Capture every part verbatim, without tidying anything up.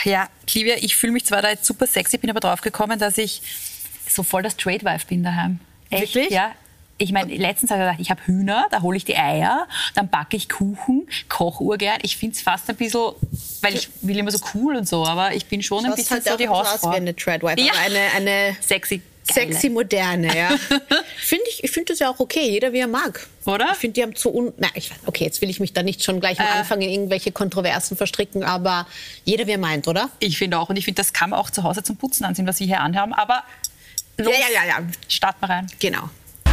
Ja, Livia, ich fühle mich zwar da jetzt super sexy, bin aber drauf gekommen, dass ich so voll das Trade-Wife bin daheim. Echt? Wirklich? Ja. Ich meine, letztens habe ich gedacht, ich habe Hühner, da hole ich die Eier, dann backe ich Kuchen, koche urgern. Ich finde es fast ein bisschen, weil ich will immer so cool und so, aber ich bin schon ein bisschen halt so die Hausfrau. Aus wie eine Trade-Wife, ja. aber eine, eine sexy, sexy moderne, ja. Finde ich, ich finde das ja auch okay, jeder wie er mag. Oder? Ich finde, die haben zu un... Na, ich, okay, jetzt will ich mich da nicht schon gleich am äh, Anfang in irgendwelche Kontroversen verstricken, aber jeder wie er meint, oder? Ich finde auch, und ich finde, das kann man auch zu Hause zum Putzen anziehen, was Sie hier anhaben, aber los, ja, ja, ja, ja. starten wir rein. Genau.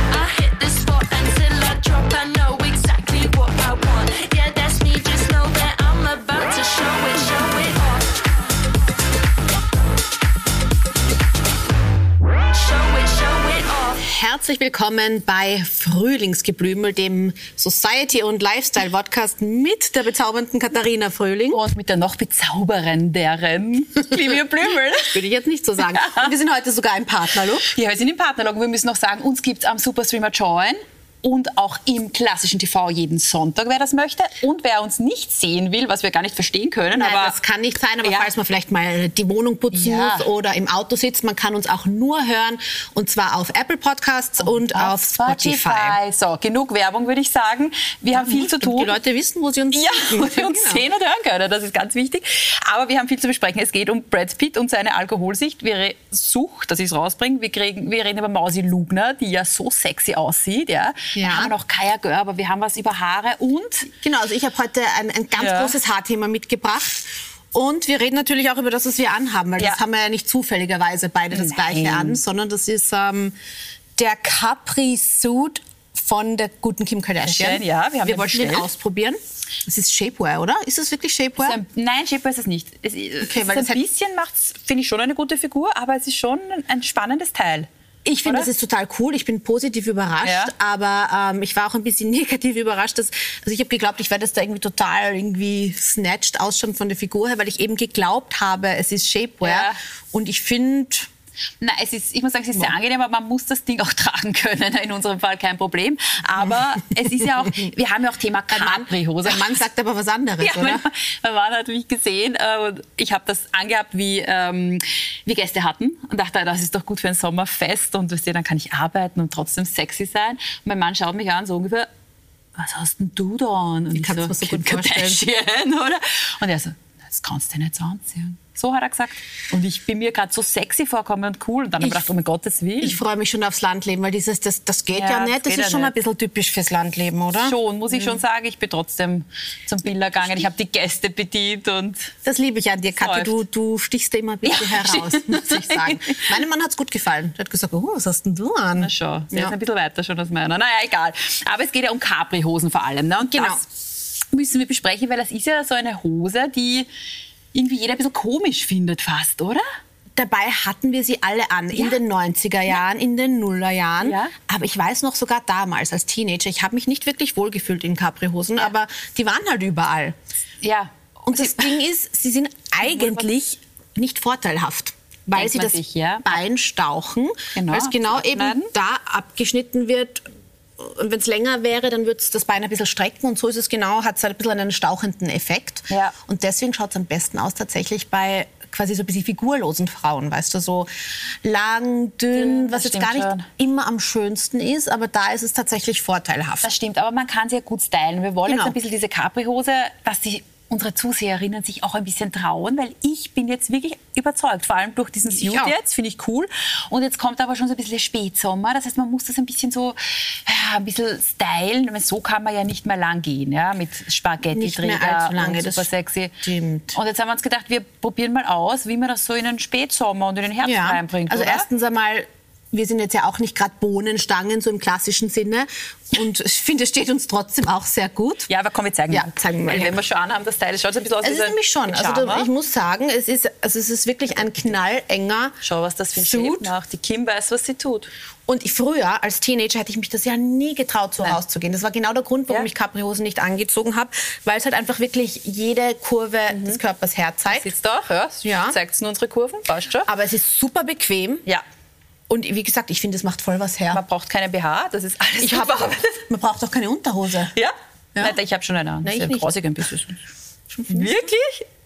Herzlich willkommen bei Frühlingsgeblümel, dem Society- und Lifestyle-Podcast mit der bezaubernden Katharina Frühling. Und mit der noch bezaubernderen Livia Blümel. Würde ich jetzt nicht so sagen. Und wir sind heute sogar im Partnerlook. Ja, wir sind im Partnerlook. Wir müssen noch sagen, uns gibt's am Superstreamer Join und auch im klassischen T V jeden Sonntag, wer das möchte. Und wer uns nicht sehen will, was wir gar nicht verstehen können. Nein, aber das kann nicht sein, aber ja. falls man vielleicht mal die Wohnung putzen Ja. muss oder im Auto sitzt, man kann uns auch nur hören. Und zwar auf Apple Podcasts und, und auf Spotify. Spotify. So, genug Werbung, würde ich sagen. Wir haben viel zu tun. Die Leute wissen, wo sie uns, ja, wo sie uns genau. sehen und hören können. Das ist ganz wichtig. Aber wir haben viel zu besprechen. Es geht um Brad Pitt und seine Alkoholsicht. Wir Sucht, dass ich es rausbringe. Wir, kriegen, wir reden über Mausi Lugner, die ja so sexy aussieht. Ja. Ja. Wir haben noch Kaya Girl, aber wir haben was über Haare und... Genau, also ich habe heute ein, ein ganz Ja. großes Haarthema mitgebracht. Und wir reden natürlich auch über das, was wir anhaben, weil Ja. das haben wir ja nicht zufälligerweise beide das Nein. Gleiche an, sondern das ist ähm, der Capri-Suit von der guten Kim Kardashian. Schön, ja, wir haben wir den wollten den bestellt. ausprobieren. Das ist Shapewear, oder? Ist das wirklich Shapewear? Ist ein, nein, Shapewear ist es nicht. Es, okay, weil ein das hat- bisschen macht es, finde ich, schon eine gute Figur, aber es ist schon ein, ein spannendes Teil. Ich finde, Oder? das ist total cool. Ich bin positiv überrascht, Ja. aber ähm, ich war auch ein bisschen negativ überrascht. Dass, also ich habe geglaubt, ich werde das da irgendwie total irgendwie snatched ausschauen von der Figur her, weil ich eben geglaubt habe, es ist Shapewear. Ja. Und ich finde... Nein, es ist, ich muss sagen, es ist sehr angenehm, aber man muss das Ding auch tragen können. In unserem Fall kein Problem. Aber es ist ja auch, wir haben ja auch Thema Capri-Hose. Der Mann sagt aber was anderes, Ja, oder? mein, mein Mann hat mich gesehen äh, und ich habe das angehabt, wie ähm, wir Gäste hatten und dachte, das ist doch gut für ein Sommerfest und weißt du, dann kann ich arbeiten und trotzdem sexy sein. Und mein Mann schaut mich an, so ungefähr, was hast denn du da an? Und Ich kann's mir so Kim gut vorstellen. Kardashian, oder? Und er so, das kannst du nicht so anziehen. So hat er gesagt. Und ich bin mir gerade so sexy vorgekommen und cool. Und dann habe ich gedacht, um mein Gottes Willen. Ich freue mich schon aufs Landleben, weil dieses, das, das geht ja, Ja, nicht. das Das geht ist ja schon nicht. ein bisschen typisch fürs Landleben, oder? Schon, muss ich schon sagen. Ich bin trotzdem zum Biller gegangen. Ich habe die Gäste bedient und... Das liebe ich an dir, Kathi. Du, du stichst da immer ein bisschen Ja, heraus, muss ich sagen. Meinem Mann hat es gut gefallen. Der hat gesagt, oh, was hast denn du an? Na schon, der Ja. ist ein bisschen weiter schon als meiner. Naja, egal. Aber es geht ja um Capri-Hosen vor allem. Ne? Und Genau. das müssen wir besprechen, weil das ist ja so eine Hose, die irgendwie jeder ein bisschen komisch findet fast, oder? Dabei hatten wir sie alle an, Ja. in den neunziger Jahren, in den Nullerjahren. Ja. Aber ich weiß noch sogar damals als Teenager, ich habe mich nicht wirklich wohlgefühlt in Capri-Hosen, aber die waren halt überall. Ja. Und das Ding ist, sie sind eigentlich nicht vorteilhaft. Weil Denkt sie man das sich, ja. Bein stauchen, Genau, weil es genau zum eben Abschneiden. da abgeschnitten wird. Und wenn es länger wäre, dann würde es das Bein ein bisschen strecken. Und so ist es genau, hat es halt ein bisschen einen stauchenden Effekt. Ja. Und deswegen schaut es am besten aus tatsächlich bei quasi so ein bisschen figurlosen Frauen, weißt du, so lang, dünn, Das was jetzt stimmt gar nicht schon. immer am schönsten ist, aber da ist es tatsächlich vorteilhaft. Das stimmt, aber man kann sie ja gut stylen. Wir wollen Genau. jetzt ein bisschen diese Capri-Hose, dass die unsere Zuseherinnen sich auch ein bisschen trauen, weil ich bin jetzt wirklich überzeugt, vor allem durch diesen Suit auch. jetzt, finde ich cool. Und jetzt kommt aber schon so ein bisschen der Spätsommer, das heißt, man muss das ein bisschen so, ja, ein bisschen stylen, weil so kann man ja nicht mehr lang gehen, ja, mit Nicht mehr Spaghetti-Träger allzu lange, und das super sexy. stimmt. Und jetzt haben wir uns gedacht, wir probieren mal aus, wie man das so in den Spätsommer und in den Herbst reinbringt, also oder? erstens einmal, wir sind jetzt ja auch nicht gerade Bohnenstangen, so im klassischen Sinne. Und ich finde, es steht uns trotzdem auch sehr gut. Ja, aber komm, wir zeigen Ja, mal. zeigen wir mal Weil her. wenn wir schon anhaben, das Teil, es schaut so ein bisschen aus Es wie ist so ein nämlich schon, also Pyjama. da, ich muss sagen, es ist, also es ist wirklich ein knallenger Schau, was das für ein Suit. Shape macht. Die Kim weiß, was sie tut. Und ich, früher, als Teenager, hätte ich mich das ja nie getraut, so Nein. rauszugehen. Das war genau der Grund, warum Ja. ich Capri-Hosen nicht angezogen habe, weil es halt einfach wirklich jede Kurve des Körpers herzeigt. Sitzt auch, ja? Ja. Zeigt nur unsere Kurven, passt schon. Aber es ist super bequem. Ja, Und wie gesagt, ich finde, es macht voll was her. man braucht keine B H, das ist alles Ich super. hab, man braucht auch keine Unterhose. Ja? Ja. Nein, ich habe schon eine an. Nein, Sehr ich nicht. grausig ein bisschen. Wirklich?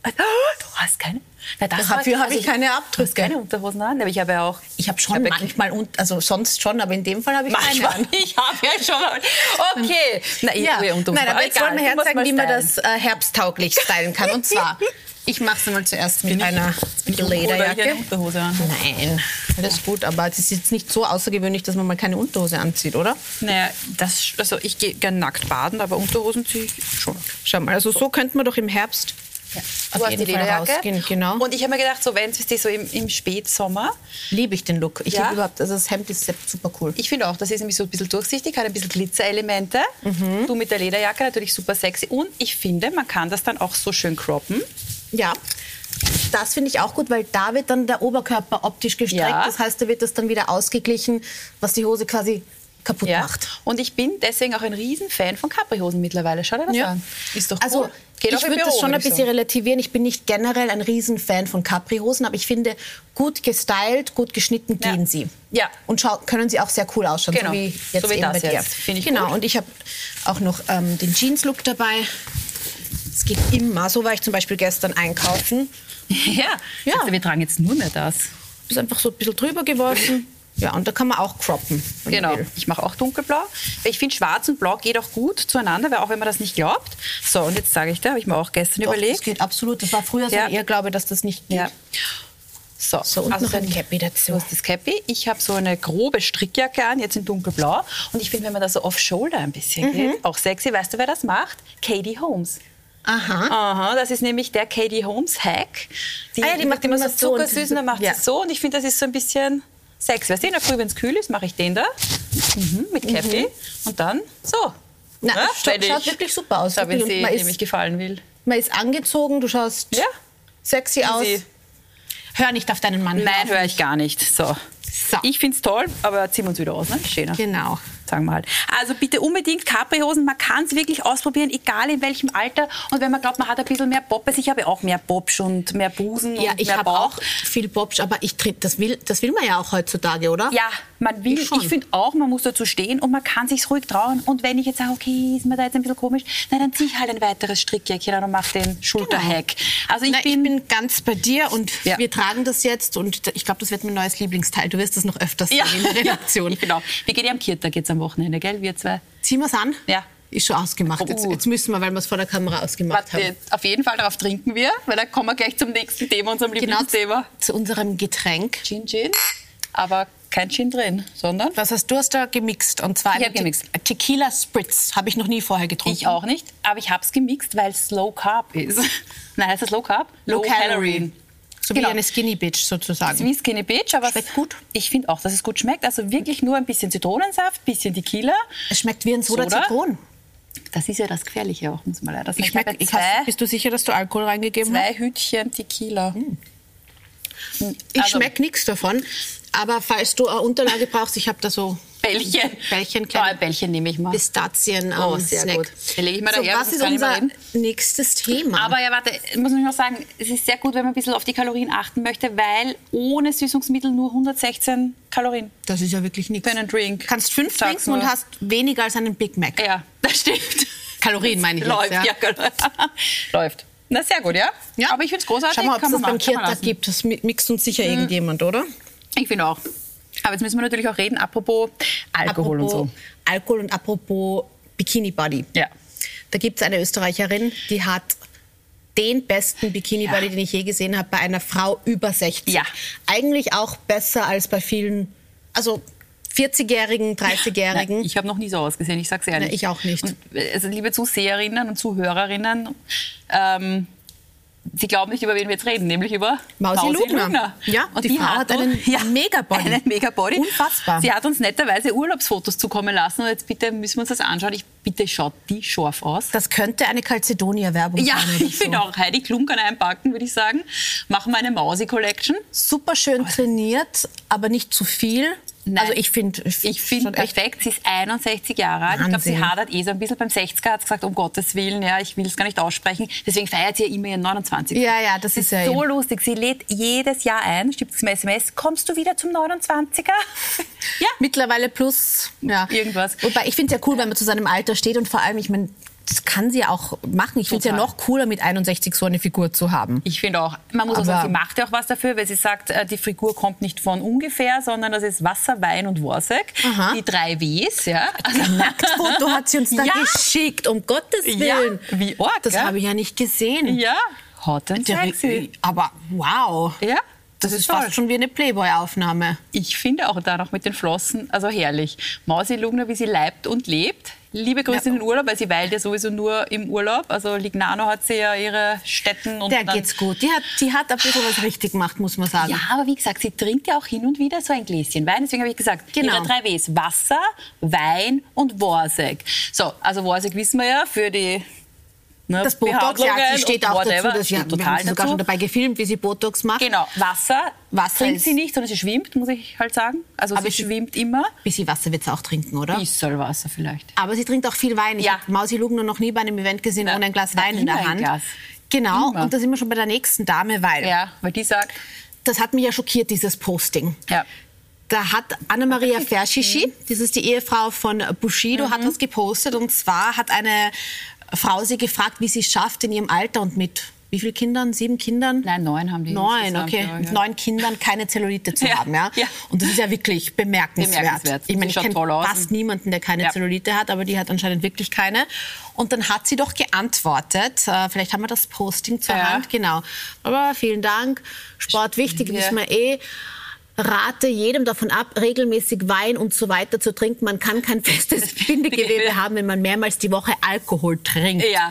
Oh, du hast keine? Na, das Dafür habe also ich keine Du hast Abdrücke. keine Unterhosen an, aber ich habe ja auch... Ich habe schon Ich hab ja manchmal, und, also sonst schon, aber in dem Fall habe ich keine Manchmal, an. ich habe ja schon... Okay. Na, Ja. ich Unterhosen. Nein, aber jetzt egal, wollen wir du musst herzeigen, mal wie man stylen. das äh, herbsttauglich stylen kann. Und zwar, ich mache es mal zuerst mit einer Oder ich eine Lederjacke. Unterhose an. Nein, alles gut, aber es ist jetzt nicht so außergewöhnlich, dass man mal keine Unterhose anzieht, oder? Naja, das, also ich gehe gerne nackt baden, aber Unterhosen ziehe ich schon. Schau mal, also so könnte man doch im Herbst Ja. auf Du hast jeden die Fall Lederjacke. rausgehen. Genau. Und ich habe mir gedacht, so wenn es so im, im Spätsommer, Liebe ich den Look. Ich Ja? liebe überhaupt, also das Hemd ist super cool. ich finde auch, das ist nämlich so ein bisschen durchsichtig, hat ein bisschen Glitzerelemente. Mhm. Du mit der Lederjacke natürlich super sexy. Und ich finde, man kann das dann auch so schön croppen. Ja, das finde ich auch gut, weil da wird dann der Oberkörper optisch gestreckt. Ja. Das heißt, da wird das dann wieder ausgeglichen, was die Hose quasi kaputt Ja. macht. Und ich bin deswegen auch ein Riesenfan von Capri-Hosen mittlerweile. Schau dir das Ja. an. Ist doch Also cool. Geht auch ich im würde Büro, das schon ein würd ich bisschen sagen. relativieren. Ich bin nicht generell ein Riesenfan von Capri-Hosen, aber ich finde, gut gestylt, gut geschnitten Ja. gehen sie. Ja. Und schau, können sie auch sehr cool ausschauen, Genau. so wie jetzt So wie eben das bei dir. jetzt. Finde ich genau, gut. und ich habe auch noch ähm, den Jeans-Look dabei. Es geht immer. So war ich zum Beispiel gestern einkaufen. Ja. Ja. Also, wir tragen jetzt nur mehr das. Ist einfach so ein bisschen drüber geworfen. Ja, und da kann man auch croppen. wenn man Genau, will. ich mache auch dunkelblau. Ich finde, schwarz und blau geht auch gut zueinander, weil auch wenn man das nicht glaubt. So, und jetzt sage ich dir, habe ich mir auch gestern Doch, das überlegt. geht absolut. Das war früher so Ja. ein Irrglaube, dass das nicht geht. Ja. So, So, und also noch ein dann- Cappy dazu. Du hast das Cappy. Ich habe so eine grobe Strickjacke an, jetzt in dunkelblau. Und ich finde, wenn man da so off-shoulder ein bisschen Mhm. geht, auch sexy. Weißt du, wer das macht? Katie Holmes. Aha. Aha, das ist nämlich der Katie Holmes Hack. Die, Ah ja, die macht immer immer so so und zuckersüß und dann macht ja. sie so. Und ich finde, das ist so ein bisschen sexy. Weißt du, in der Früh, wenn es kühl ist, mache ich den da mhm, mit Cappy und dann so. Na, Ja, schaut, fertig. schaut wirklich super aus. Da, wenn Und sie man, nämlich ist, gefallen will. man ist angezogen, du schaust Ja. sexy aus. Easy. Hör nicht auf deinen Mann. Nein, höre ich gar nicht. So. So. Ich finde es toll, aber ziehen wir uns wieder aus, ne? Schöner. Genau. Sagen wir halt. Also bitte unbedingt Capri-Hosen. Man kann sie wirklich ausprobieren, egal in welchem Alter. Und wenn man glaubt, man hat ein bisschen mehr Bob, also ich habe auch mehr Bobsch und mehr Busen Ja, und ich mehr habe Bauch. auch viel Bobsch, aber ich tritt, das will, das will man ja auch heutzutage, oder? Ja, man will, Ich schon. ich finde auch, man muss dazu stehen und man kann sich ruhig trauen. Und wenn ich jetzt sage, okay, ist mir da jetzt ein bisschen komisch, na, dann ziehe ich halt ein weiteres Strickjäckchen an und mache den Schulterhack. Also ich, Na, bin, ich bin ganz bei dir und Ja. wir tragen das jetzt und ich glaube, das wird mein neues Lieblingsteil. Du wirst das noch öfters sehen ja, in der Redaktion. ja, genau. Wir gehen ja am Kirtag jetzt am Wochenende, gell, wir zwei. Ziehen wir es an? Ja. Ist schon ausgemacht. Jetzt, Oh. jetzt müssen wir, weil wir es vor der Kamera ausgemacht Warte, haben. auf jeden Fall darauf trinken wir, weil dann kommen wir gleich zum nächsten Thema, unserem Genau Lieblingsthema. zu unserem Getränk. Gin Gin, aber kein Gin drin, sondern Was hast du hast da gemixt? Und zwar Ich hab einen Te- gemixt. Tequila Spritz. Habe ich noch nie vorher getrunken. ich auch nicht. Aber ich habe es gemixt, weil es Low Carb ist. Nein, heißt das Low Carb? Low Calorie. So Genau. wie eine Skinny Bitch sozusagen. Wie Skinny Bitch, aber Schmeckt gut. Ich finde auch, dass es gut schmeckt. Also wirklich nur ein bisschen Zitronensaft, bisschen Tequila. Es schmeckt wie ein Soda, Soda? Zitronen. Das ist ja das Gefährliche auch, muss man leider sagen. Ich Ich habe schmeck, ja ich zwei, hast, bist du sicher, dass du Alkohol reingegeben hast? zwei Hütchen Tequila. Ich Also- schmecke nichts davon. Aber falls du eine Unterlage brauchst, ich habe da so Bällchen. Bällchen, Oh, kleine ein Bällchen nehme ich mal. Pistazien am Oh, sehr Snack. gut. Den lege ich mal so, daher, was sonst ist kann ich mal unser reden. nächstes Thema? Aber ja, warte, ich muss noch sagen, es ist sehr gut, wenn man ein bisschen auf die Kalorien achten möchte, weil ohne Süßungsmittel nur hundertsechzem Kalorien das ist ja wirklich nichts. für einen Drink. Kannst fünf Sag's trinken und nur. hast weniger als einen Big Mac. Ja, das stimmt. Kalorien meine ich Läuft, jetzt. ja. genau. Läuft. Na, sehr gut, ja? Ja. Aber ich finde es großartig. Schau mal, ob es kann das man beim machen, kann man Kirtag lassen. gibt. Das mi- mixt uns sicher irgendjemand, oder? Ich finde auch. Aber jetzt müssen wir natürlich auch reden, apropos Alkohol apropos und so. Alkohol und apropos Bikini Body. Ja. Da gibt es eine Österreicherin, die hat den besten Bikini Body, Ja. den ich je gesehen habe, bei einer Frau über sechzig. Ja. Eigentlich auch besser als bei vielen, also vierzigjährigen, dreißigjährigen. Nein, ich habe noch nie so ausgesehen, ich sag's ehrlich. Na, ich auch nicht. Und, also, liebe Zuseherinnen und Zuhörerinnen, ähm, Sie glauben nicht, über wen wir jetzt reden, nämlich über Mausi Lugner. Ja, und die Frau hat uns- einen Megabody. Einen Megabody. Unfassbar. Sie hat uns netterweise Urlaubsfotos zukommen lassen und jetzt bitte müssen wir uns das anschauen. Ich bitte, schaut die scharf aus. Das könnte eine Calcedonia-Werbung Ja, sein. oder ich finde so. auch. Heidi Klum kann einpacken, würde ich sagen. Machen wir eine Mausi-Collection. Super schön trainiert, aber nicht zu viel. Nein. Also ich finde, Ich finde schon echt- perfekt, sie ist einundsechzig Jahre alt. Ich glaube, sie Wahnsinn. hadert eh so ein bisschen. Beim sechziger hat sie gesagt, um Gottes Willen, ja, ich will es gar nicht aussprechen. Deswegen feiert sie ja immer ihren neunundzwanzig. Ja, ja, das ist ja so eben. lustig. Sie lädt jedes Jahr ein, schreibt zum S M S, kommst du wieder zum neunundzwanziger? Ja. Mittlerweile plus ja. Irgendwas. Wobei ich finde es ja cool, wenn man zu seinem Alter steht und vor allem, ich meine, das kann sie ja auch machen. Ich finde es ja noch cooler, mit einundsechzig so eine Figur zu haben. Ich finde auch. Man muss Aber auch sagen, sie macht ja auch was dafür, weil sie sagt, äh, die Figur kommt nicht von ungefähr, sondern das ist Wasser, Wein und Worsek. Aha. Die drei Ws. Ja. Also ein Nacktfoto hat sie uns da Ja. geschickt, um Gottes Willen. Ja, wie arg, Das gell? habe ich ja nicht gesehen. Ja, hot and Der- sexy. Aber wow. Ja, Das, das ist toll. fast schon wie eine Playboy-Aufnahme. Ich finde auch da noch mit den Flossen, also herrlich. Mausi Lugner, wie sie leibt und lebt. Liebe Grüße Ja. in den Urlaub, weil sie weilt ja sowieso nur im Urlaub. Also Lignano hat sie ja ihre Stätten. Und Der dann, geht's gut. Die hat, die hat ein bisschen was richtig gemacht, muss man sagen. Ja, aber wie gesagt, sie trinkt ja auch hin und wieder so ein Gläschen Wein. Deswegen habe ich gesagt, Genau. ihre drei Ws. Wasser, Wein und Worsek. So, also Worsek wissen wir ja für die ne, Das Botox, ja, Behandlungen sie steht und auch whatever. dazu. Das, Steht ja, wir total haben sie sogar dazu. schon dabei gefilmt, wie sie Botox macht. Genau, Wasser, Wasser trinkt ist- sie nicht, sondern sie schwimmt, muss ich halt sagen. Also Aber sie sie- schwimmt immer. Bisschen Wasser wird sie auch trinken, oder? Bissl Wasser vielleicht. Aber sie trinkt auch viel Wein. Ich Ja. habe Mausi Lugner noch nie bei einem Event gesehen Na, ohne ein Glas na, Wein in immer der ein Hand. Glas. Genau, Immer. und da sind wir schon bei der nächsten Dame, weil Ja, weil die sagt, das hat mich ja schockiert, dieses Posting. ja. Da hat Anna-Maria Verschici, das ist die Ehefrau von Bushido, Mhm. hat was gepostet. Und zwar hat eine Frau sie gefragt, wie sie es schafft in ihrem Alter und mit wie vielen Kindern? Sieben Kindern? Nein, neun haben die Neun, insgesamt, okay. ja, Mit ja. neun Kindern keine Zellulite zu Ja, haben. Ja? ja. Und das ist ja wirklich bemerkenswert. Bemerkenswert. Ich meine, ich Sieht kenne toll aus. fast niemanden, der keine Ja. Zellulite hat, aber die hat anscheinend wirklich keine. Und dann hat sie doch geantwortet. Äh, vielleicht haben wir das Posting zur Ja. Hand. Genau. Aber vielen Dank. Sport wichtig, Ja. wissen wir eh. Rate jedem davon ab, regelmäßig Wein und so weiter zu trinken. Man kann kein festes Bindegewebe haben, wenn man mehrmals die Woche Alkohol trinkt. Ja,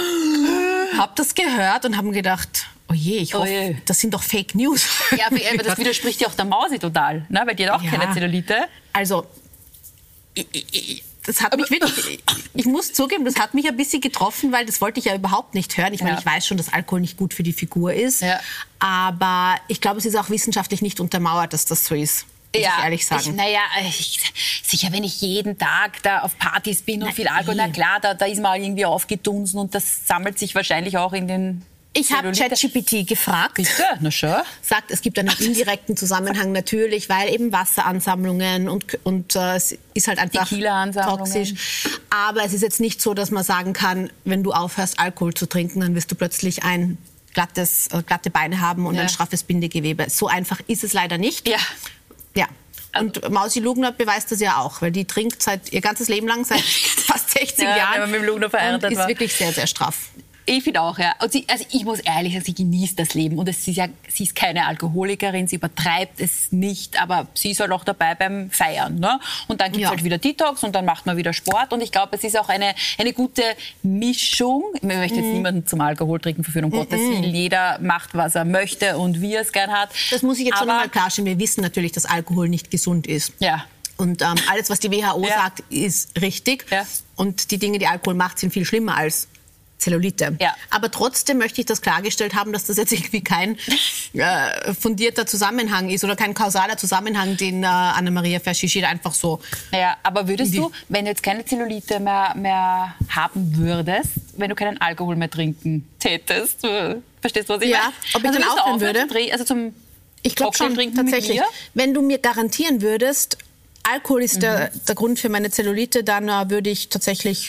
Hab das gehört und haben gedacht, oh je, ich hoffe, je. das sind doch Fake News. ja aber aber das widerspricht ja auch der Mausi total, ne? Weil die hat auch Ja. keine Zellulite. Also, ich, ich, ich, das hat mich wirklich, ich, ich muss zugeben, das hat mich ein bisschen getroffen, weil das wollte ich ja überhaupt nicht hören. Ich meine, Ja. ich weiß schon, dass Alkohol nicht gut für die Figur ist, Ja. aber ich glaube, es ist auch wissenschaftlich nicht untermauert, dass das so ist, muss ich ehrlich sagen. Ich, naja, ich, sicher, wenn ich jeden Tag da auf Partys bin und Na, viel Alkohol, eh. na klar, da, da ist man irgendwie aufgedunsen und das sammelt sich wahrscheinlich auch in den Ich habe Zellulite. ChatGPT gefragt. Bitte? Na schon. Sagt, es gibt einen indirekten Zusammenhang natürlich, weil eben Wasseransammlungen und, und äh, es ist halt einfach Tequila-Ansammlungen. toxisch. Aber es ist jetzt nicht so, dass man sagen kann, wenn du aufhörst, Alkohol zu trinken, dann wirst du plötzlich ein glattes, äh, glatte Beine haben und Ja. ein straffes Bindegewebe. So einfach ist es leider nicht. Ja. Ja. Und Mausi Lugner beweist das ja auch, weil die trinkt seit ihr ganzes Leben lang, seit fast sechzig Ja, Jahren. wenn man mit dem Lugner verheiratet und ist war. wirklich sehr, sehr straff. Ich finde auch, ja. Und sie, also ich muss ehrlich sagen, sie genießt das Leben. Und es ist ja, sie ist keine Alkoholikerin, sie übertreibt es nicht, aber sie ist halt auch dabei beim Feiern. Ne? Und dann gibt es Ja. halt wieder Detox und dann macht man wieder Sport. Und ich glaube, es ist auch eine, eine gute Mischung. Ich möchte Mhm. jetzt niemanden zum Alkoholtrinken verführen, um Gottes Willen. Jeder macht, was er möchte und wie er es gern hat. Das muss ich jetzt schon Aber- einmal klarstellen. Wir wissen natürlich, dass Alkohol nicht gesund ist. Ja. Und ähm, alles, was die W H O Ja. sagt, ist richtig. Ja. Und die Dinge, die Alkohol macht, sind viel schlimmer als Zellulite. Ja. Aber trotzdem möchte ich das klargestellt haben, dass das jetzt irgendwie kein äh, fundierter Zusammenhang ist oder kein kausaler Zusammenhang, den äh, Anna-Maria Verschici einfach so... Ja, aber würdest Die- du, wenn du jetzt keine Zellulite mehr, mehr haben würdest, wenn du keinen Alkohol mehr trinken tätest, äh, verstehst du, was ich Ja, meine? ob ich dann würdest du aufhören aufhören würde? zum Dreh- Also zum Ich glaube Cocktail schon, trinken tatsächlich. Mit Wenn du mir garantieren würdest, Alkohol ist der, Mhm. der Grund für meine Zellulite, dann äh, würde ich tatsächlich...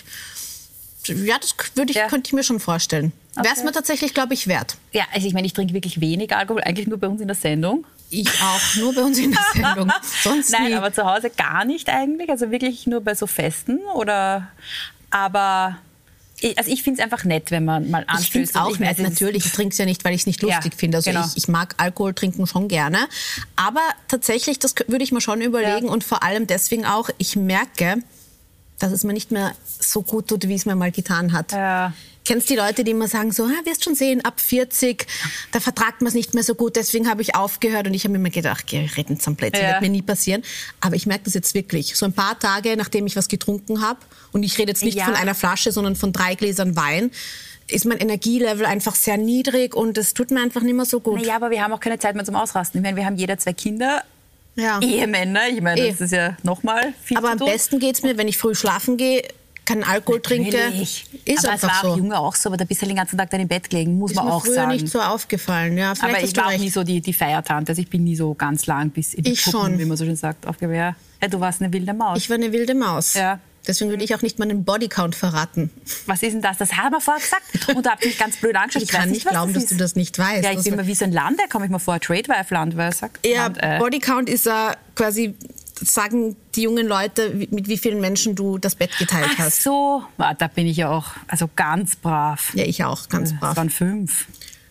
Ja, das würde ich, Ja. könnte ich mir schon vorstellen. Wäre es Okay. mir tatsächlich, glaube ich, wert. mir? Ja, also ich meine, ich trinke wirklich wenig Alkohol, eigentlich nur bei uns in der Sendung. Ich auch, nur bei uns in der Sendung. Sonst Nein, nie. aber zu Hause gar nicht eigentlich. Also wirklich nur bei so Festen oder. Aber ich, also ich finde es einfach nett, wenn man mal Ich anstößt. finde es Und auch ich meine, nett, es ist- natürlich. Ich trinke es ja nicht, weil ich es nicht lustig Ja, finde. Also genau. ich, ich mag Alkohol trinken schon gerne. Aber tatsächlich, das kö- würde ich mir schon überlegen. Ja. Und vor allem deswegen auch, ich merke, dass es mir nicht mehr so gut tut, wie es mir mal getan hat. Ja. Kennst die Leute, die immer sagen so, ah, wirst schon sehen, ab vierzig, da vertragt man es nicht mehr so gut, deswegen habe ich aufgehört. Und ich habe mir immer gedacht, geh, reden zum Plätzchen, Ja. wird mir nie passieren. Aber ich merke das jetzt wirklich. So ein paar Tage, nachdem ich was getrunken habe, und ich rede jetzt nicht Ja. von einer Flasche, sondern von drei Gläsern Wein, ist mein Energielevel einfach sehr niedrig und es tut mir einfach nicht mehr so gut. Naja, aber wir haben auch keine Zeit mehr zum Ausrasten. Ich meine, wir haben jeder zwei Kinder, Ja. Ehemänner. Ich meine, Eh. das ist ja nochmal viel Aber zu am tun. besten geht's mir, wenn ich früh schlafen gehe, keinen Alkohol trinke. Natürlich. Ist aber es einfach war auch so. jünger auch so, aber da bist du den ganzen Tag dann im Bett gelegen, muss Ist man mir auch früher sagen. nicht so aufgefallen. Ja, vielleicht aber ich hast du war auch recht. nie so die, die Feiertante. Also ich bin nie so ganz lang bis in die Ich Puppen, schon. wie man so schön sagt, aufgewehrt. Ja, du warst eine wilde Maus. Ich war eine wilde Maus. ja. Deswegen würde ich auch nicht meinen Bodycount verraten. Was ist denn das? Das haben wir vorher gesagt. Und da habt ihr mich ganz blöd angeschaut. Ich, ich kann nicht glauben, das dass du das nicht weißt. Ja, ich bin mir wie so ein Land, da komme ich mir vor, Tradewife-Land, weil er sagt. Ja, Land, äh. Bodycount ist uh, quasi, sagen die jungen Leute, mit wie vielen Menschen du das Bett geteilt Ach hast. so, ah, da bin ich ja auch also ganz brav. Ja, ich auch, ganz brav. Es waren fünf.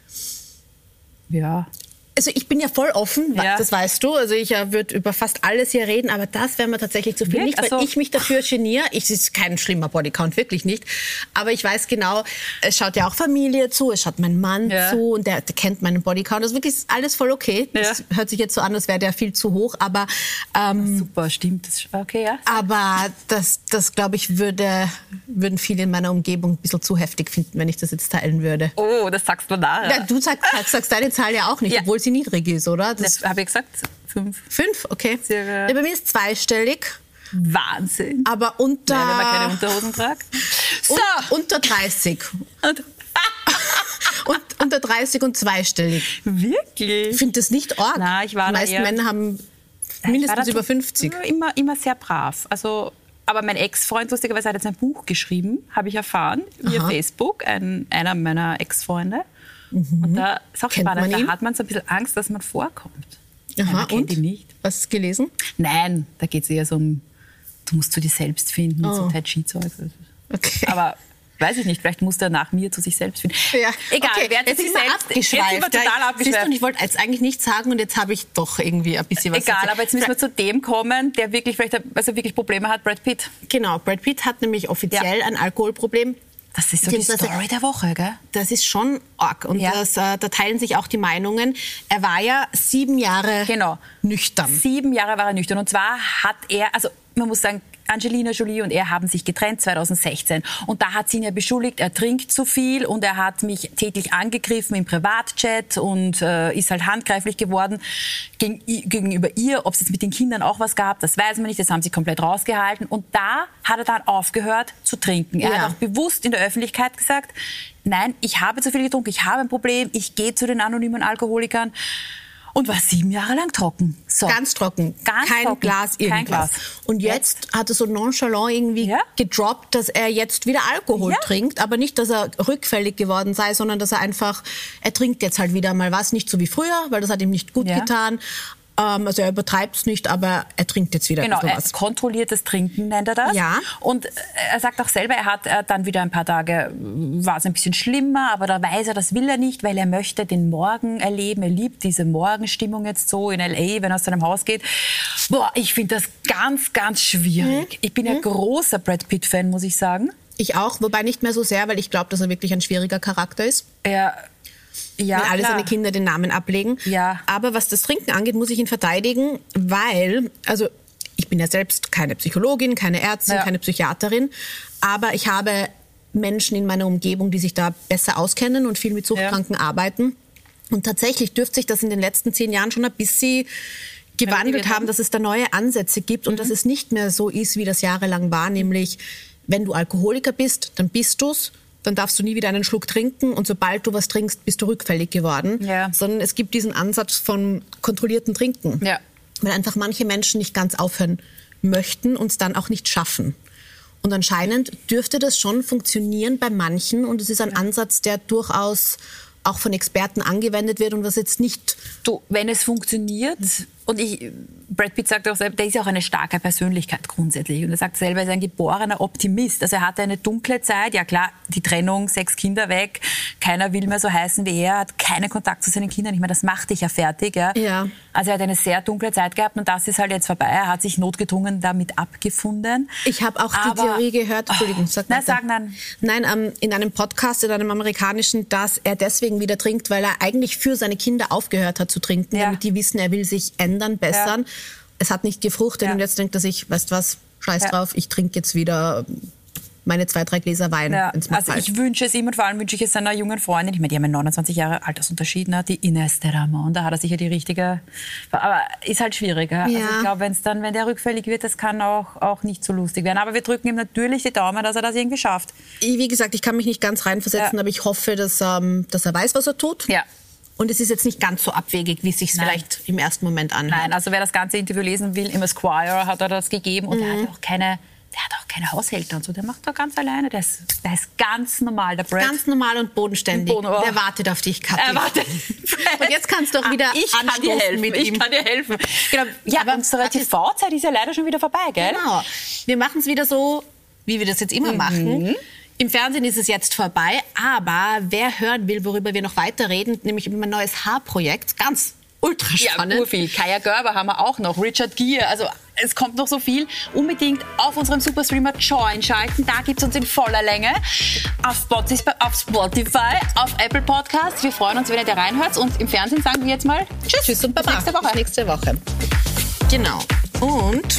Ja. Also ich bin ja voll offen, Ja. das weißt du. Also ich äh, würde über fast alles hier reden, aber das wäre mir tatsächlich zu viel. Wirklich? Nicht, weil Also- ich mich dafür geniere. Ich, es ist kein schlimmer Bodycount, wirklich nicht. Aber ich weiß genau, es schaut ja auch Familie zu, es schaut mein Mann Ja. zu und der, der kennt meinen Bodycount. Das ist wirklich alles voll okay. Das Ja. hört sich jetzt so an, als wäre der viel zu hoch. Aber, ähm, Super, stimmt. Das ist, okay, ja. aber das, das glaube ich, würde, würden viele in meiner Umgebung ein bisschen zu heftig finden, wenn ich das jetzt teilen würde. Oh, das sagst du nachher. Ja, du sagst, sagst deine Zahl ja auch nicht, Ja. obwohl sie niedrig ist, oder? Das Das habe ich gesagt. Fünf. Fünf, okay. Circa. Ja, bei mir ist zweistellig, Wahnsinn. aber unter, Ja, wenn man keine Unterhosen tragt. So. un, unter dreißig. Und, Und, unter dreißig und zweistellig. wirklich? Ich finde das nicht arg. Na, ich war Die da meisten eher- Männer haben Ich war mindestens da über so- fünfzig. Immer, immer sehr brav. Also, aber mein Ex-Freund, lustigerweise, hat jetzt ein Buch geschrieben, habe ich erfahren, via Aha. Facebook, ein, einer meiner Ex-Freunde. Und da ist auch Kennt spannend, man ihn? da hat man so ein bisschen Angst, dass man vorkommt. Aha, Nein, man kennt und? ihn nicht. Was hast du gelesen? Nein, da geht es eher so um, du musst zu dir selbst finden, Oh. so Tai Chi-Zeug. Okay. Aber weiß ich nicht, vielleicht muss der nach mir zu sich selbst finden. Ja, Egal, okay. wer zu Jetzt sich sind wir selbst... abgeschweift. Jetzt sind wir total Ja, abgeschweift. siehst du, und ich wollte jetzt eigentlich nichts sagen und jetzt habe ich doch irgendwie ein bisschen was Egal, erzählt. aber jetzt müssen wir zu dem kommen, der wirklich vielleicht also wirklich Probleme hat, Brad Pitt. Genau, Brad Pitt hat nämlich offiziell ein Alkoholproblem. Das ist so die Beziehungsweise- Story der Woche, gell? Das ist schon arg. Und Ja. das, äh, da teilen sich auch die Meinungen. Er war ja sieben Jahre Genau. nüchtern. Sieben Jahre war er nüchtern. Und zwar hat er, also man muss sagen, Angelina Jolie und er haben sich getrennt zweitausendsechzehn. Und da hat sie ihn ja beschuldigt, er trinkt zu viel und er hat mich tätlich angegriffen im Privatchat und äh, ist halt handgreiflich geworden gegen, gegenüber ihr. Ob es jetzt mit den Kindern auch was gab, das weiß man nicht. Das haben sie komplett rausgehalten. Und da hat er dann aufgehört zu trinken. Er Ja. hat auch bewusst in der Öffentlichkeit gesagt, nein, ich habe zu viel getrunken, ich habe ein Problem, ich gehe zu den anonymen Alkoholikern. Und war sieben Jahre lang trocken. So. Ganz trocken. Ganz Kein trocken. Glas Kein irgendwas. Glas. Und jetzt hat er so nonchalant irgendwie Ja. gedroppt, dass er jetzt wieder Alkohol Ja. trinkt. Aber nicht, dass er rückfällig geworden sei, sondern dass er einfach, er trinkt jetzt halt wieder mal was. Nicht so wie früher, weil das hat ihm nicht gut Ja. getan. Ähm, also er übertreibt es nicht, aber er trinkt jetzt wieder Genau, ein bisschen äh, was. kontrolliertes Trinken nennt er das. Ja. Und äh, er sagt auch selber, er hat äh, dann wieder ein paar Tage, äh, war es ein bisschen schlimmer, aber da weiß er, das will er nicht, weil er möchte den Morgen erleben. Er liebt diese Morgenstimmung jetzt so in L A, wenn er aus seinem Haus geht. Boah, ich finde das ganz, ganz schwierig. Ich bin ja großer Brad Pitt-Fan, muss ich sagen. Ich auch, wobei nicht mehr so sehr, weil ich glaube, dass er wirklich ein schwieriger Charakter ist. Er, ja, wenn alle klar. seine Kinder den Namen ablegen. Ja. Aber was das Trinken angeht, muss ich ihn verteidigen, weil, also ich bin ja selbst keine Psychologin, keine Ärztin, Ja. keine Psychiaterin, aber ich habe Menschen in meiner Umgebung, die sich da besser auskennen und viel mit Suchtkranken arbeiten. Und tatsächlich dürfte sich das in den letzten zehn Jahren schon ein bisschen gewandelt Relativiert haben, haben. dass es da neue Ansätze gibt und dass es nicht mehr so ist, wie das jahrelang war, nämlich wenn du Alkoholiker bist, dann bist du's. Dann darfst du nie wieder einen Schluck trinken und sobald du was trinkst, bist du rückfällig geworden. Ja. Sondern es gibt diesen Ansatz von kontrollierten Trinken. Ja. Weil einfach manche Menschen nicht ganz aufhören möchten und es dann auch nicht schaffen. Und anscheinend dürfte das schon funktionieren bei manchen und es ist ein Ansatz, der durchaus auch von Experten angewendet wird und was jetzt nicht... Du, wenn es funktioniert, und ich, Brad Pitt sagt auch selber, der ist ja auch eine starke Persönlichkeit grundsätzlich. Und er sagt selber, er ist ein geborener Optimist. Also er hatte eine dunkle Zeit, ja klar, die Trennung, sechs Kinder weg, keiner will mehr so heißen wie er, hat keinen Kontakt zu seinen Kindern. Ich meine, das macht dich ja fertig. Ja. Ja. Also er hat eine sehr dunkle Zeit gehabt und das ist halt jetzt vorbei. Er hat sich notgedrungen damit abgefunden. Ich habe auch die Aber- Theorie gehört, Entschuldigung, sag Nein, weiter. sag nein. Nein, ähm, in einem Podcast, in einem amerikanischen, dass er deswegen wieder trinkt, weil er eigentlich für seine Kinder aufgehört hat zu trinken, Ja. damit die wissen, er will sich ändern, bessern. Ja. Es hat nicht gefruchtet Ja. und jetzt denkt er sich, weißt was, scheiß Ja. drauf, ich trinke jetzt wieder meine zwei, drei Gläser Wein. Ja, wenn's mal also kalt. ich wünsche es ihm und vor allem wünsche ich es seiner jungen Freundin. Ich meine, die haben ja neunundzwanzig Jahre Altersunterschied, ne? Die Ines de Ramon, da hat er sicher die richtige... Aber ist halt schwierig. Ja? Also Ja. ich glaube, wenn's dann, wenn der rückfällig wird, das kann auch, auch nicht so lustig werden. Aber wir drücken ihm natürlich die Daumen, dass er das irgendwie schafft. Ich- Wie gesagt, ich kann mich nicht ganz reinversetzen, Ja. aber ich hoffe, dass, ähm, dass er weiß, was er tut. Ja. Und es ist jetzt nicht ganz so abwegig, wie es sich Nein. vielleicht im ersten Moment anhört. Nein, also wer das ganze Interview lesen will, im Esquire hat er das gegeben und der hat auch keine... Der hat auch keine Haushälter und so. Der macht da ganz alleine. Der ist, der ist ganz normal, der Brad. Ganz normal und bodenständig. Boden, oh. Der wartet auf dich, Kathi. Er wartet. Und jetzt kannst du auch wieder ah, ich kann dir helfen. mit ich ihm. kann dir helfen. Genau. Ja, aber unsere T V-Zeit ist ja leider schon wieder vorbei, gell? Genau. Wir machen es wieder so, wie wir das jetzt immer mhm. machen. Im Fernsehen ist es jetzt vorbei, aber wer hören will, worüber wir noch weiterreden, nämlich über mein neues Haarprojekt, ganz ultra spannend. Ja, urviel. Kaya Gerber haben wir auch noch, Richard Gere, also es kommt noch so viel. Unbedingt auf unserem Superstreamer Join schalten, da gibt es uns in voller Länge. Auf Spotify, auf Spotify, auf Apple Podcasts. Wir freuen uns, wenn ihr da reinhört. Und im Fernsehen sagen wir jetzt mal Tschüss, Tschüss und Baba. Bis nächste Woche. Bis nächste Woche. Genau. Und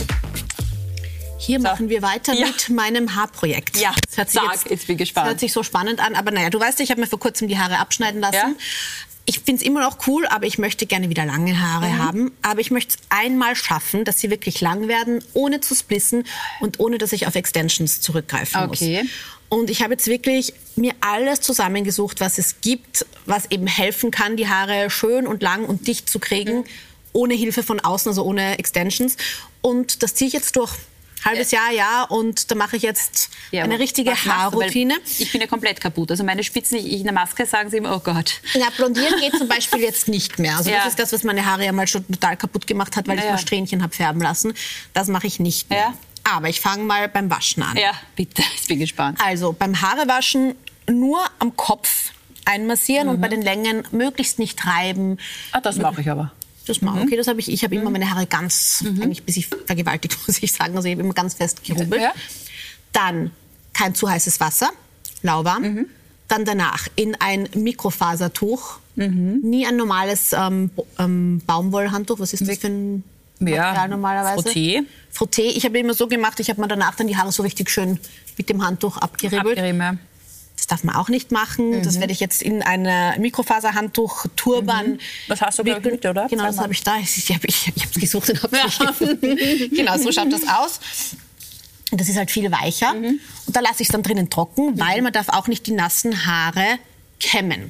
hier so. machen wir weiter ja. mit meinem Haarprojekt. Ja, das hört sich Sag, jetzt, jetzt bin gespannt. Das hört sich so spannend an. Aber naja, du weißt, ich habe mir vor kurzem die Haare abschneiden lassen. Ja. Ich finde es immer noch cool, aber ich möchte gerne wieder lange Haare mhm. haben. Aber ich möchte es einmal schaffen, dass sie wirklich lang werden, ohne zu splissen und ohne, dass ich auf Extensions zurückgreifen okay. muss. Und ich habe jetzt wirklich mir alles zusammengesucht, was es gibt, was eben helfen kann, die Haare schön und lang und dicht zu kriegen, mhm. ohne Hilfe von außen, also ohne Extensions. Und das ziehe ich jetzt durch. Halbes Jahr, ja, und da mache ich jetzt ja, eine richtige Haarroutine. Ich bin ja komplett kaputt. Also meine Spitzen, ich in der Maske sagen sie immer, oh Gott. Ja, blondieren geht zum Beispiel jetzt nicht mehr. Also ja. das ist das, was meine Haare ja mal schon total kaputt gemacht hat, weil ja. ich mal Strähnchen habe färben lassen. Das mache ich nicht mehr. Ja. Aber ich fange mal beim Waschen an. Ja, bitte, ich bin gespannt. Also beim Haarewaschen nur am Kopf einmassieren mhm. und bei den Längen möglichst nicht reiben. Ah, das mache ich aber. Das mache okay, das habe ich. Ich habe mhm. immer meine Haare ganz, mhm. eigentlich bis ich vergewaltigt, muss ich sagen. Also ich habe immer ganz fest gerubbelt. Ja. Dann kein zu heißes Wasser, lauwarm. Mhm. Dann danach in ein Mikrofasertuch. Mhm. Nie ein normales ähm, ähm, Baumwollhandtuch. Was ist das für ein Material ja, normalerweise? Frotté. Frotté. Ich habe immer so gemacht, ich habe mir danach dann die Haare so richtig schön mit dem Handtuch abgeribbelt. Abgerieben. Das darf man auch nicht machen. Mhm. Das werde ich jetzt in ein Mikrofaserhandtuch, Turban. Mhm. Das hast du mit, oder? Genau, das habe ich da. Ich, ich habe ich, ich es gesucht und habe es nicht gefunden. Genau, so schaut das aus. Und das ist halt viel weicher. Mhm. Und da lasse ich es dann drinnen trocken, mhm. weil man darf auch nicht die nassen Haare kämmen.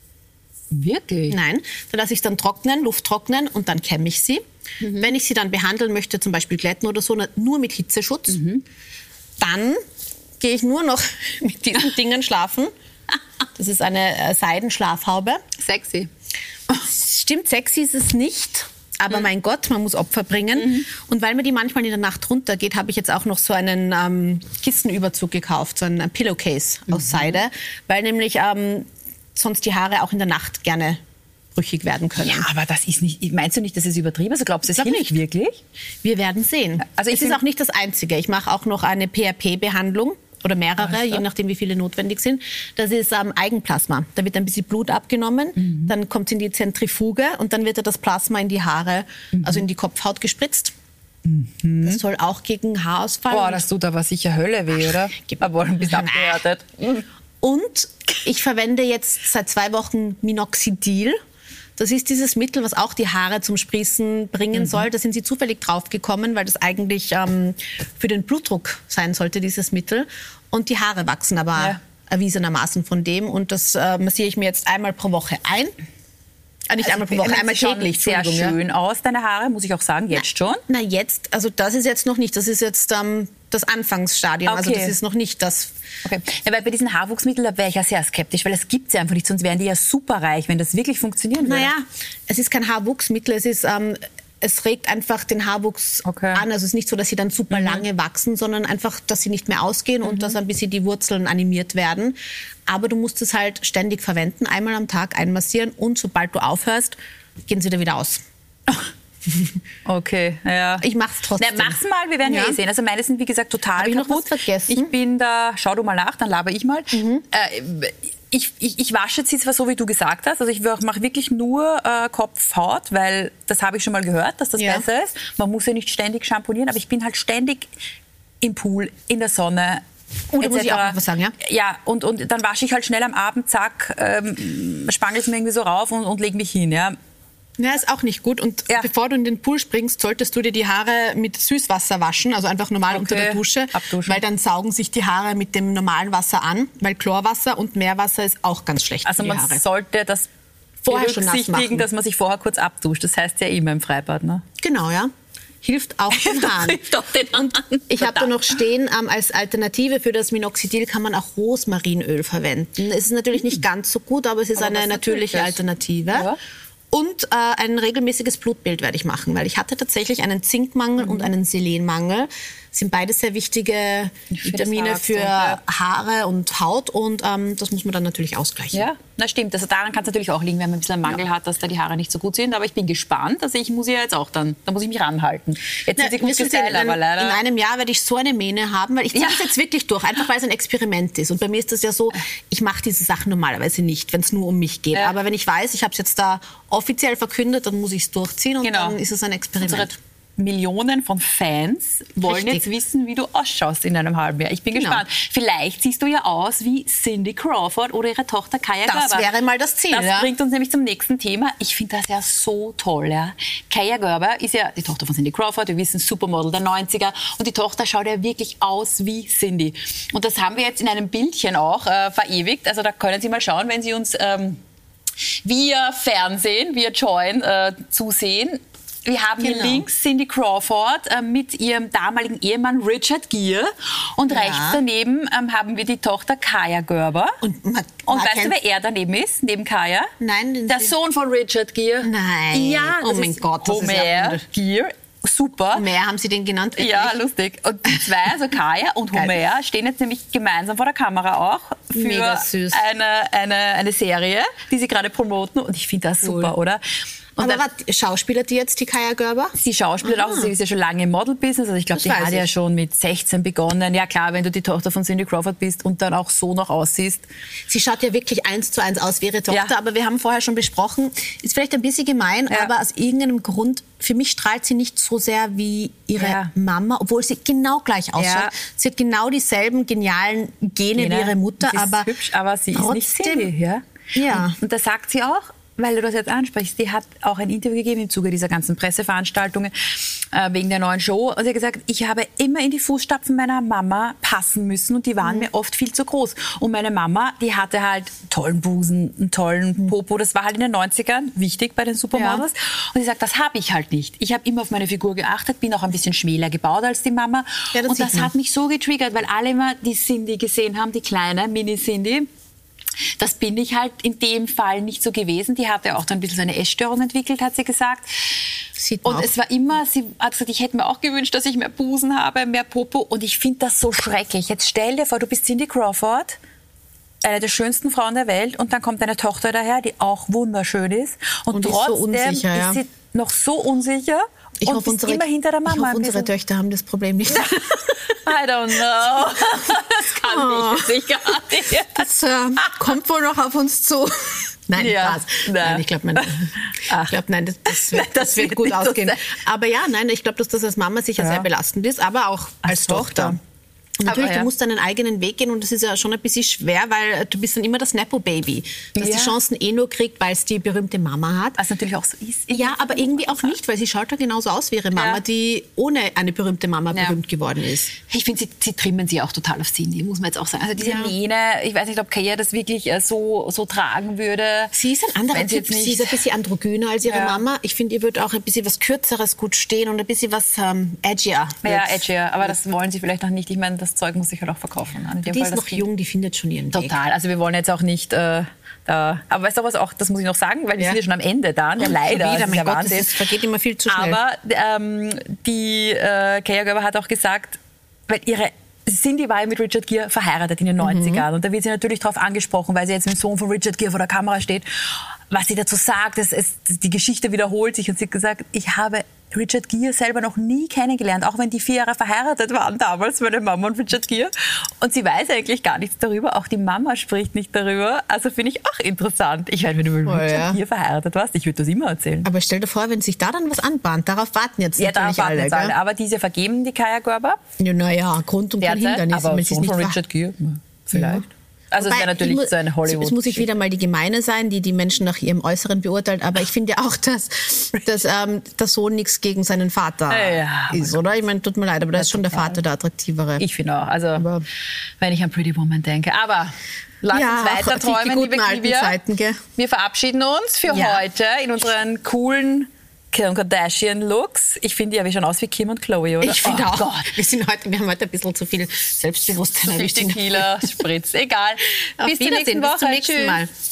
Wirklich? Nein, da lasse ich es dann trocknen, Luft trocknen und dann kämme ich sie. Mhm. Wenn ich sie dann behandeln möchte, zum Beispiel glätten oder so, nur mit Hitzeschutz, mhm. dann gehe ich nur noch mit diesen Dingen schlafen. Das ist eine äh, Seidenschlafhaube. Sexy. Stimmt, sexy ist es nicht. Aber mhm. mein Gott, man muss Opfer bringen. Mhm. Und weil mir die manchmal in der Nacht runtergeht, habe ich jetzt auch noch so einen ähm, Kissenüberzug gekauft, so ein Pillowcase mhm. aus Seide. Weil nämlich ähm, sonst die Haare auch in der Nacht gerne brüchig werden können. Ja, aber das ist nicht, meinst du nicht, dass es übertrieben ist? Also glaubst du, es hilft wirklich? Wir werden sehen. Also es ist auch nicht das Einzige. Ich mache auch noch eine P R P-Behandlung. Oder mehrere, je nachdem, wie viele notwendig sind. Das ist ähm, Eigenplasma. Da wird ein bisschen Blut abgenommen, mhm. dann kommt es in die Zentrifuge und dann wird das Plasma in die Haare, mhm. also in die Kopfhaut gespritzt. Mhm. Das soll auch gegen Haarausfall. Boah, das tut aber sicher Hölle weh, oder? Aber ein bisschen abgehärtet. Und ich verwende jetzt seit zwei Wochen Minoxidil. Das ist dieses Mittel, was auch die Haare zum Sprießen bringen mhm. soll. Da sind sie zufällig draufgekommen, weil das eigentlich ähm, für den Blutdruck sein sollte, dieses Mittel. Und die Haare wachsen aber ja. erwiesenermaßen von dem. Und das äh, massiere ich mir jetzt einmal pro Woche ein. Äh, nicht also einmal pro Woche, einmal täglich. Sehr schön ja. aus, deine Haare, muss ich auch sagen, jetzt na, schon. Na jetzt, also das ist jetzt noch nicht. Das ist jetzt ähm, das Anfangsstadium. Okay. Also das ist noch nicht das... Okay. Ja, weil bei diesen Haarwuchsmitteln, da wäre ich ja sehr skeptisch, weil es gibt sie einfach nicht, sonst wären die ja superreich, wenn das wirklich funktionieren würde. Naja, es ist kein Haarwuchsmittel, es ist... Ähm, es regt einfach den Haarwuchs okay. an. Also es ist nicht so, dass sie dann super mhm. lange wachsen, sondern einfach, dass sie nicht mehr ausgehen mhm. und dass ein bisschen die Wurzeln animiert werden. Aber du musst es halt ständig verwenden, einmal am Tag einmassieren und sobald du aufhörst, gehen sie wieder wieder aus. Okay, ja. Ich mach's trotzdem. Na, mach's mal, wir werden ja eh sehen. Also meine sind, wie gesagt, total kaputt. Hab ich noch was vergessen? Ich bin da, schau du mal nach, dann laber ich mal. Mhm. Äh, ich, ich, ich wasche jetzt zwar so, wie du gesagt hast. Also ich mache wirklich nur äh, Kopf, Haut, weil das habe ich schon mal gehört, dass das ja. besser ist. Man muss ja nicht ständig shampoonieren, aber ich bin halt ständig im Pool, in der Sonne. Oh, da muss ich auch noch was sagen, ja? Ja, und, und dann wasche ich halt schnell am Abend, zack, ähm, spangel es mir irgendwie so rauf und, und lege mich hin, ja. Ja, ist auch nicht gut. Und ja. bevor du in den Pool springst, solltest du dir die Haare mit Süßwasser waschen, also einfach normal okay. unter der Dusche, abduschen. Weil dann saugen sich die Haare mit dem normalen Wasser an, weil Chlorwasser und Meerwasser ist auch ganz schlecht also für die Haare. Also man sollte das vorher schon nass machen, dass man sich vorher kurz abduscht. Das heißt ja immer im Freibad, ne? Genau, ja. hilft auch den Haaren. hilft auch den Haaren. Und ich habe da noch stehen, ähm, als Alternative für das Minoxidil kann man auch Rosmarinöl verwenden. Es ist natürlich nicht ganz so gut, aber es ist aber eine natürliche Alternative. Ja. Und äh, ein regelmäßiges Blutbild werde ich machen, weil ich hatte tatsächlich einen Zinkmangel mhm. und einen Selenmangel. Das sind beide sehr wichtige für Vitamine für ja. Haare und Haut und ähm, das muss man dann natürlich ausgleichen. Ja, das stimmt. Also daran kann es natürlich auch liegen, wenn man ein bisschen einen Mangel ja. hat, dass da die Haare nicht so gut sind. Aber ich bin gespannt. Also ich muss ja jetzt auch dann, da muss ich mich ranhalten. Jetzt Na, sind sie gut gestylt, aber leider... In einem Jahr werde ich so eine Mähne haben, weil ich ziehe ja. das jetzt wirklich durch, einfach weil es ein Experiment ist. Und bei mir ist das ja so, ich mache diese Sachen normalerweise nicht, wenn es nur um mich geht. Ja. Aber wenn ich weiß, ich habe es jetzt da offiziell verkündet, dann muss ich es durchziehen und genau. dann ist es ein Experiment. Unsere Millionen von Fans wollen Richtig. jetzt wissen, wie du ausschaust in einem halben Jahr. Ich bin genau. gespannt. Vielleicht siehst du ja aus wie Cindy Crawford oder ihre Tochter Kaja Gerber. Das wäre mal das Ziel. Das ja. bringt uns nämlich zum nächsten Thema. Ich finde das ja so toll. Ja. Kaja Gerber ist ja die Tochter von Cindy Crawford. Wir wissen, Supermodel der neunziger. Und die Tochter schaut ja wirklich aus wie Cindy. Und das haben wir jetzt in einem Bildchen auch äh, verewigt. Also da können Sie mal schauen, wenn Sie uns ähm, via Fernsehen, via Join äh, zusehen. Wir haben genau. hier links Cindy Crawford äh, mit ihrem damaligen Ehemann Richard Gere und ja. rechts daneben ähm, haben wir die Tochter Kaja Gerber. Und, man, und man weißt du, wer er daneben ist, neben Kaja? Nein. Der Sohn von Richard Gere. Nein. Ja, oh mein Gott, das Homer ist ja Gere. Super. Homer haben Sie den genannt? Wirklich? Ja, lustig. Und die zwei, also Kaja und Homer, stehen jetzt nämlich gemeinsam vor der Kamera auch für Mega süß. Eine, eine, eine Serie, die sie gerade promoten. Und ich finde das super, cool. oder? Und aber was, schauspielert die jetzt, die Kaja Gerber? Sie schauspielt Aha. auch, sie ist ja schon lange im Model-Business. Also ich glaube, die hat ich. ja schon mit sechzehn begonnen. Ja klar, wenn du die Tochter von Cindy Crawford bist und dann auch so noch aussiehst. Sie schaut ja wirklich eins zu eins aus wie ihre Tochter. Ja. Aber wir haben vorher schon besprochen, ist vielleicht ein bisschen gemein, ja. aber aus irgendeinem Grund, für mich strahlt sie nicht so sehr wie ihre ja. Mama, obwohl sie genau gleich ausschaut. Ja. Sie hat genau dieselben genialen Gene, Gene. wie ihre Mutter. Sie ist aber hübsch, aber sie trotzdem, ist nicht Cindy. Ja? Ja. Und, und da sagt sie auch, weil du das jetzt ansprichst, die hat auch ein Interview gegeben im Zuge dieser ganzen Presseveranstaltungen äh, wegen der neuen Show. Und sie hat gesagt, ich habe immer in die Fußstapfen meiner Mama passen müssen und die waren mhm. mir oft viel zu groß. Und meine Mama, die hatte halt tollen Busen, einen tollen mhm. Popo. Das war halt in den neunzigern wichtig bei den Supermodels. Ja. Und sie sagt, das habe ich halt nicht. Ich habe immer auf meine Figur geachtet, bin auch ein bisschen schmäler gebaut als die Mama. Ja, das und das man. hat mich so getriggert, weil alle immer die Cindy gesehen haben, die kleine Mini-Cindy. Das bin ich halt in dem Fall nicht so gewesen. Die hatte auch dann ein bisschen so eine Essstörung entwickelt, hat sie gesagt. Sieht man und auch. Es war immer, sie hat gesagt, ich hätte mir auch gewünscht, dass ich mehr Busen habe, mehr Popo. Und ich finde das so schrecklich. Jetzt stell dir vor, du bist Cindy Crawford, eine der schönsten Frauen der Welt, und dann kommt eine Tochter daher, die auch wunderschön ist. Und, und trotzdem ist, so unsicher, ja. ist sie noch so unsicher. Ich und hoffe, unsere, immer hinter der Mama. Ich hoffe, unsere Töchter haben das Problem nicht. I don't know. Das kann oh. ich sicher nicht. Das äh, kommt wohl noch auf uns zu. Nein, ja, nein. nein, ich glaube, nein, ich glaub, nein, das, das, wird, das wird gut ausgehen. So aber ja, nein, ich glaube, dass das als Mama sicher ja. sehr belastend ist, aber auch als, als Tochter. Tochter. Natürlich, aber, ja. du musst deinen eigenen Weg gehen und das ist ja schon ein bisschen schwer, weil du bist dann immer das Nepo-Baby, das ja. die Chancen eh nur kriegt, weil es die berühmte Mama hat. Was natürlich auch so ist. Ja, aber irgendwie auch nicht, weil sie schaut ja genauso aus wie ihre Mama, ja. die ohne eine berühmte Mama ja. berühmt geworden ist. Ich finde, sie, sie trimmen sie auch total auf Cindy, muss man jetzt auch sagen. Also diese ja. Mähne, ich weiß nicht, ob Kaja das wirklich so, so tragen würde. Sie ist ein anderer Typ, sie ist ein bisschen androgyner als ihre ja. Mama. Ich finde, ihr würde auch ein bisschen was Kürzeres gut stehen und ein bisschen was ähm, edgier. Ja, edgier, aber das wollen sie vielleicht noch nicht. Ich meine, das Zeug muss sich halt auch verkaufen. In dem die Fall, ist noch kind. jung, die findet schon ihren Weg. Total. Also wir wollen jetzt auch nicht äh, da. Aber weißt du was auch, das muss ich noch sagen, weil wir ja. sind ja schon am Ende da. Ja, leider. Wieder, das mein Gott, das vergeht immer viel zu schnell. Aber ähm, die äh, Kaja Gerber hat auch gesagt, weil ihre Cindy war ja mit Richard Gere verheiratet in den neunzigern. Mhm. Und da wird sie natürlich darauf angesprochen, weil sie jetzt mit dem Sohn von Richard Gere vor der Kamera steht, was sie dazu sagt. Es, es, die Geschichte wiederholt sich und sie hat gesagt, ich habe Richard Gere selber noch nie kennengelernt, auch wenn die vier Jahre verheiratet waren damals, meine Mama und Richard Gere. Und sie weiß eigentlich gar nichts darüber, auch die Mama spricht nicht darüber. Also finde ich auch interessant. Ich meine, wenn du mit oh, Richard ja. Gere verheiratet warst, ich würde das immer erzählen. Aber stell dir vor, wenn sich da dann was anbahnt, darauf warten jetzt ja, natürlich darauf warten alle. Jetzt alle. Aber diese vergeben die Kaja Gerber. Ja, naja, Grund und kein Hindernis. Aber Sohn von Richard Gere, vielleicht. Ja. Also es wäre natürlich mu- so eine Hollywood. Es muss ich wieder mal die Gemeine sein, die die Menschen nach ihrem Äußeren beurteilt. Aber ich finde auch, dass, dass ähm, der Sohn nichts gegen seinen Vater ja, ist, oder? Ich meine, tut mir leid, aber da ist schon der Vater der attraktivere. Ich finde auch. Also aber wenn ich an Pretty Woman denke. Aber lass ja, uns weiter träumen, die, die liebe Clivia. Wir verabschieden uns für ja. heute in unseren coolen Kim Kardashian-Looks. Ich finde, ja, wir schauen aus wie Kim und Chloe, oder? Ich finde oh auch. Gott. Wir, sind heute, wir haben heute ein bisschen zu viel Selbstbewusstsein. Zu viel Tequila, Spritz. Egal. Auf Bis zur nächsten Wiedersehen, Woche. bis zum nächsten Tschüss. Mal.